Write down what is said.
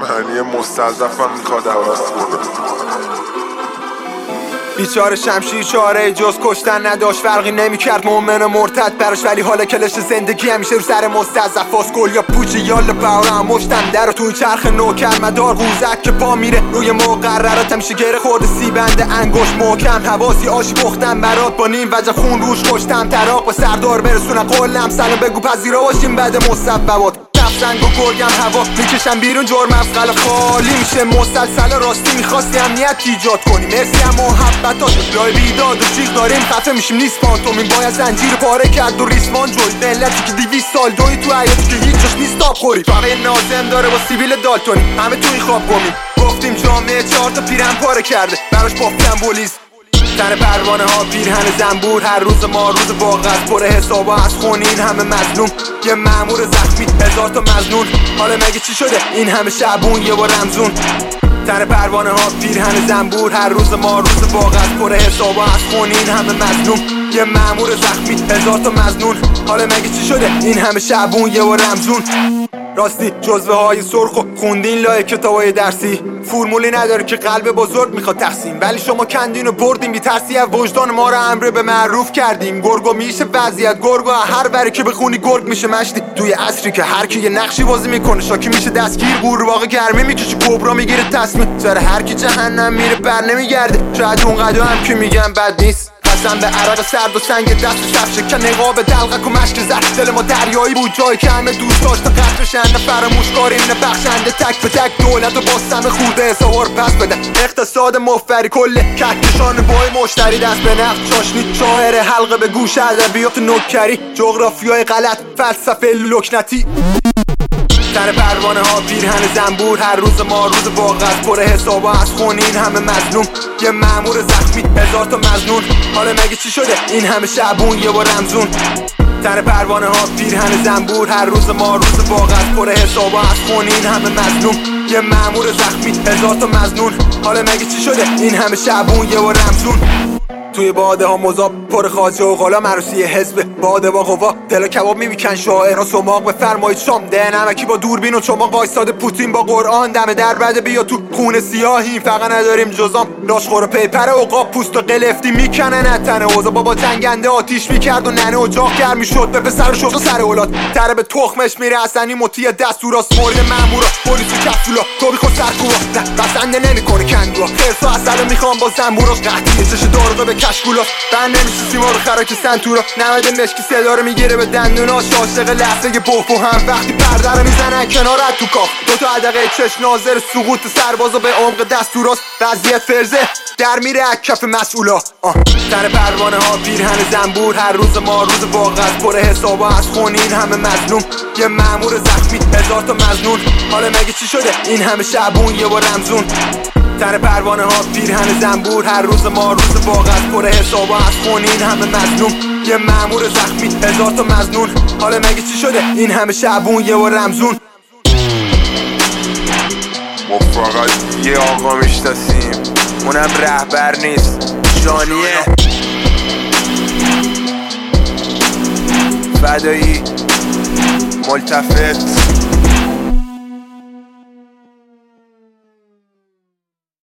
معنی مستضعفم میخواد عوض کنه. بیچاره شمشیر چاره جز کشتن نداشت، فرقی نمیکرد مؤمن و مرتد براش، ولی حالا کلش زندگی همیشه رو سر مستضعفاست. گل یا پوچ یالا باورم مشتم در توی چرخ نوکر مدار قوزک که پا میره روی مقررات، همیشه گره خورده سیبند انگشت محکم، حواسی آش پختم برات با نیم وجه خون روش کشتم تراق، به سردار برسونم قولم سلام بگو پذیرا باشیم بعد مسببات. سنگ و گرگم هوا میکشم بیرون، جرم از قلع خالی میشه مسلسل راستی. میخواستی امنیت ایجاد کنی مرسی هم محبتات، لای بیداد و جیغ داریم خفه میشیم نیست پانتومین، باید زنجیر پاره کرد و ریسمان جوی ملتی که 200 سال دوی تو حیاتی که هیچ جاش نیست آب خوری، فقط نازم داره با سیبیل دالتونی همه توی خواب گمیم. گفتیم جامعه 4 تا پیرن پاره کرده براش بافتن پلیس، تن پروانه ها پیرهن زنبور، هر روز ما روز واقعت پر حسابا از خونین همه مظلوم، یه مأمور زخمی 1000 تا مظنون، حالا مگه چی شده این همه شعبون یه بار رمزون. تن پروانه ها پیرهن زنبور، هر روز ما روز واقعت پر حسابا از خونین همه مظلوم، یه مأمور زخمی 1000 تا مظنون، حالا مگه چی شده این همه شعبون یه بار رمزون. راستی جزوه های سرخ و خوندین لای کتابای درسی، فرمولی نداره که قلب بزرگ میخواد تقسیم، ولی شما کندین و بردین بی ترسی از وجدان ما رو امر به معروف کردین. گرگو میشه وضعیت گرگو هر بره که بخونی گرگ میشه مشتی، توی عصری که هر کی یه نقشی بازی میکنه شاکی میشه دستگیر، قورباغه گرمی میکشه کبرا میگیره تصمیم، سر هر کی جهنم میره بر نمیگرده، شاید اون قدم که میگم بد نیست، قسم به عرق سرد و سنگ دست صف شکن نقاب دلقک و مشک زد، دل ما دریایی بود جایی که همه دوست داشت قطع بشن، فراموش کاریم نه بخشنده تک به تک دولت و باستم خورده حسابا رو پس بدن، اقتصاد مفری کل کهکشان بای مشتری دست به نفت چاشنی، شاعر حلقه به گوش ادبیات نوکری، جغرافیای غلط فلسفه لکنتی. تن پروانه ها پیرهن زنبور، هر روز ما روز واقعت پر حسابا از خونین همه مظلوم، یه مأمور زخمی 1000 تا مظنون، حالا مگه چی شده این همه شعبون یه بار رمزون. تن پروانه ها پیرهن زنبور، هر روز ما روز واقعت پر حسابا از خونین همه مظلوم، یه مأمور زخمی 1000 تا مظنون، حالا مگه چی شده این همه شعبون یه بار رمزون. توی باده ها مذاب پر خاجه و غلام عروسی حزب باده با قوا، دل کباب میکن شاعرها سماق بفرمایید شام، ده نمکی با دوربین و چماق وایساده پوتین با قرآن، دم در بده بیا تو خونه سیاهی، فقط نداریم جزام راشخور و پیپر عقاب، پوست و قلفتی میکنه نتنه اوزا، بابا جنگنده آتیش میکرد و ننه اجاق گرم میشد به پسر و شوق سر اولاد، تره به تخمش میره حسنی مطیع دستوراست، مورد مامورا پلیس و کفولا کوبی خود سرکوبا، نه بسنده نمیکنه کندوا، خرسا اصلا میخوام با زنبوراش قطعی چش دارقه به کشکولا، بند نمیشه سیما رو خراک سنتورا، نمده مشکی صدا رو میگیره به دندوناش، عاشق لحظه بوفو هم وقتی پرده رو میزنن کنار تو کاف، دوتا عدقه چشم ناظر سقوط سربازا به عمق دستوراست، وضعیت فرزه در میره از کف مسئولا. تن پروانه ها پیرهن زنبور، هر روز ما روز واقعت پر حسابا از خونین همه مظلوم، یه مأمور زخمی 1000 تا مظنون، حالا مگه چی شده این همه شعبون یه بار رمزون. تن پروانه ها پیرهن زنبور، هر روز ما روز واقعت پر حسابا از خونین همه مظلوم، یه مأمور زخمی 1000 تا مظنون، حالا مگه چی شده این همه شعبون یه بار رمزون. ما فقط یه آقا میشناسیم اونم رهبر نیست، جانیه فدایی ملتفت